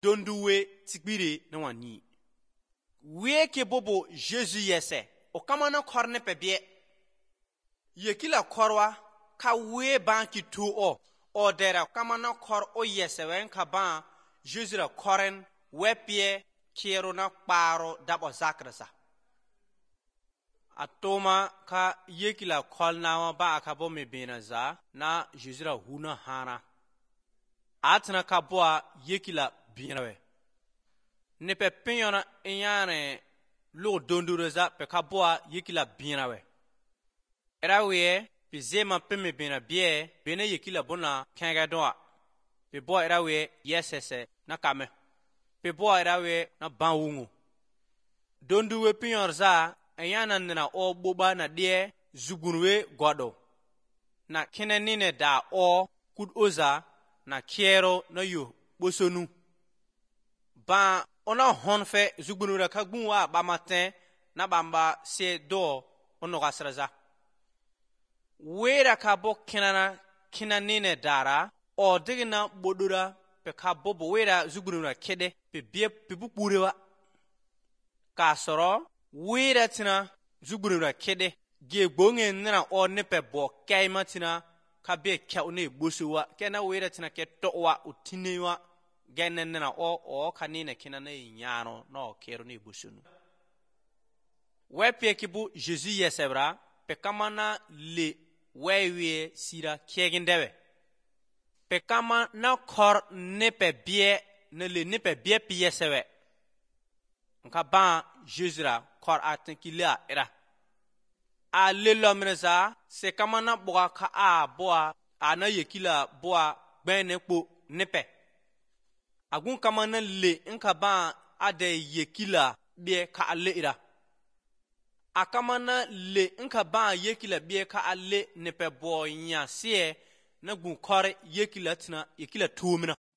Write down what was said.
donduwe tikbiri na wani. Weke bobo Jésus yese, o kamana korne pebie. Yekila korwa, ka we banki tu o dera kamana kor o yese wen ka ban, Jésus la koren, wepie, kiero na paro dabo zakrasa. Atoma ka yekila kol na ba akabo me benaza na Jésus la huna hana. Atna ka boa yekila binawe. Ne pe pinyona inyane lo dondureza pe ka boa yekila binawe. Erawe pe zema pe me bena bie bene yekila bona kanga doa. Pe boa erawe yesese na kame. Pe boa erawe na banwungu. Donduwe pinyorza enyana nina o boba na die zugunwe godo. Na kine nine da o kud oza na kiero na yo bosonu. Ba ona honfe zugunura kagunwa ba matin na bamba se do onoga sraza. Wera kabo kina nine dara o digina bodura pe kabobo wera zugunura kede pe bie pe bupurewa. Kasoro wera tina zugunura kede ge bonge nina o nepe bo kaima tina kabe kya one bosuwa kena wera tina ke towa utinewa genen nina o kanine kina na nyano no kero ni busunu. Wepie kibu Jésus yesebra pe kamana le wewe sira kiegendewe. Pe kama na kor nepe bie ne le nepe bie piyesewe. Nka ban Jésus ra kor atenkila era. A le lomreza se kama na boa ka a boa ana yekila boa bene po nepe. Agun kama na le nka ban ade yekila bie ka ale era. A kama na le nka ban yekila bie ka ale nepe bo nya sie na gun kore yekila tina yekila tuumina.